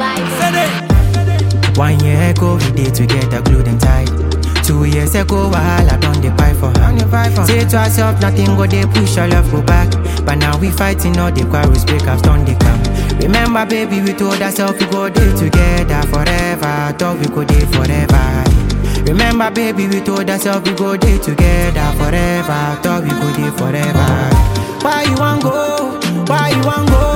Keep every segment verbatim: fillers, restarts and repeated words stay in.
One year ago, we did together, glued and tied. Two years ago, while I done the fight for her. Say to ourselves, nothing go they push our love go back. But now we fighting all the quarrels, breakups, done the camp. Remember, baby, we told ourselves we go there together forever. Thought we could there forever. Remember, baby, we told ourselves we go there together forever. Thought we could there forever. Why you want go? Why you want go?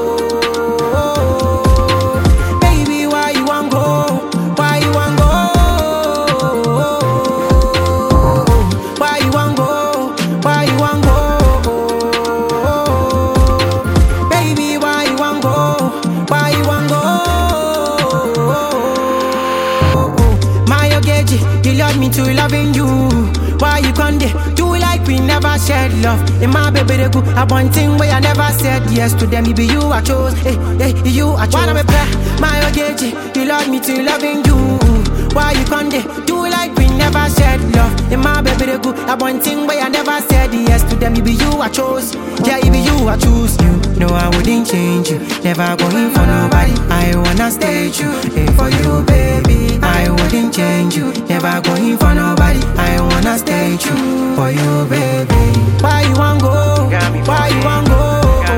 You love me to loving you. Why you come there? Do like we never shared love. In my baby they go a one thing where I never said yes to them. It be you I chose. Hey, hey, you I chose. Wanna be play my ogage. You love me to loving you. Why you come there? Do like we never shared love. In my baby they go a one thing where I never said yes to them. It be you I chose. Yeah, it be you I choose. You no, I wouldn't change you. Never going for nobody. I wanna stay true. Hey, for you, baby. I wouldn't change you. Never going for nobody. I wanna stay true. For you, baby. Why you want go? Why you want go?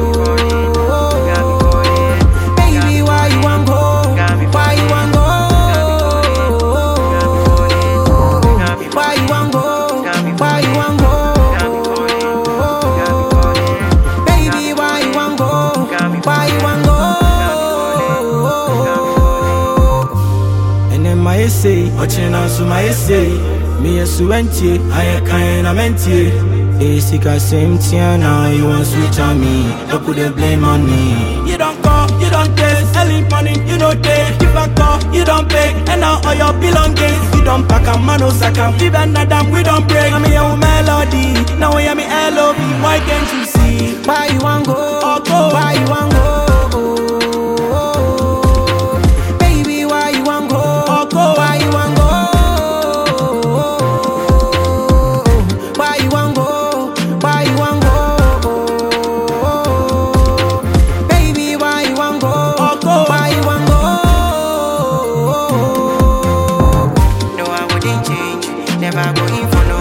Baby, why you want go? Why you want go? Why you want go? Why you want go? Baby, why you want go? Why you want go? And then my essay, watching us my essay. Me a suenti, I kind of menti. Basic same thing now, you want switch on me. Don't put the blame on me. You don't call, you don't taste, selling money, you don't take. If I call, you don't pay, and now all your belongings. You don't pack a man, no sack and fever, and we don't break. I'm your melody, now I am L O V. Why can't you see? Why you want go? Oh, go. Why you want go? Baby, why you want go? Oh, go. Why you want go? Why you want go? Why you want go? Baby, why you want go? Oh, go. Why you want go? No, I wouldn't change. Never going for no